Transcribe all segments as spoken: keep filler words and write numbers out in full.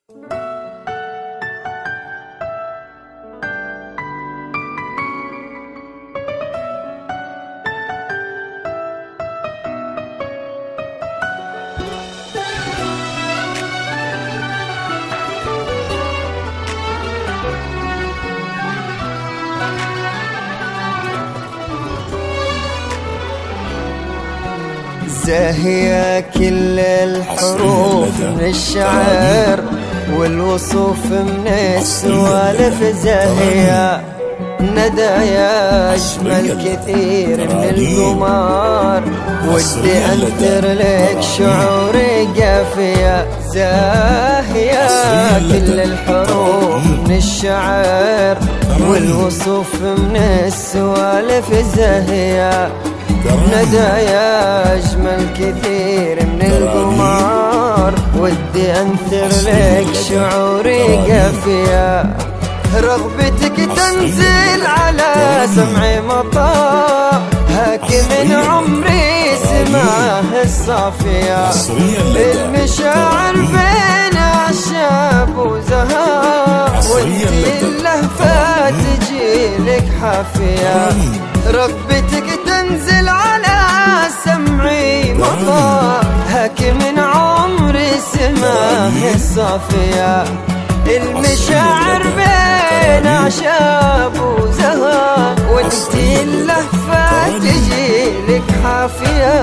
زاهية كل الحروف من الشعر والوصوف من السوالف، زاهية ندايا أجمل كثير من القمار، ودي أنثر لك شعوري قافية. زاهية كل الحروف من الشعر والوصوف من السوالف، زاهية ندايا أجمل كثير من القمار، ودي أنثر لك شعوري قافية. رغبتك تنزل على سمعي مطار، هاك من عمري سماه الصافية. المشاعر بين أعشاب وزهار، ودي اللهفة تجيلك حافية. رغبتك تنزل على سمعي مطار، هاك من عمري سماه الصافية. المشاعر بين أعشاب وزهار، وانتي اللهفة تجيلك حافية.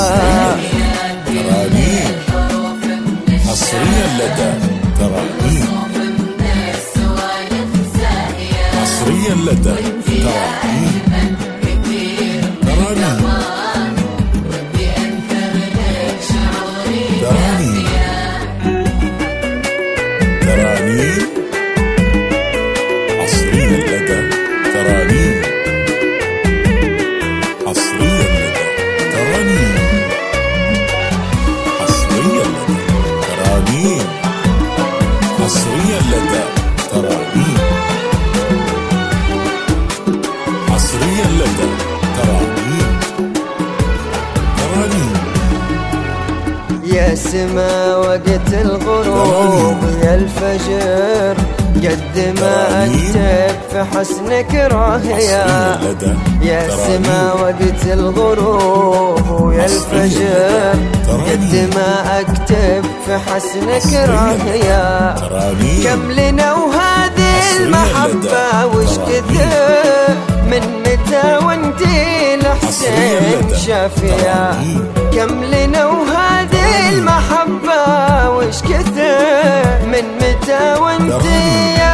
ترانيم حصريا لدى ترانيم، حصريا لدى ترانيم. يا سما وقت الغروب يا الفجر، قد ما أكتب في حسنك راهية. يا سما وقت الغروب يا الفجر، قد ما أكتب في حسنك راهية. كم لنا وهذه المحبة وش كثر، من متى وانتي لحسين شافية. كم لنا وهذه المحبة وش كثر، من متى وانتي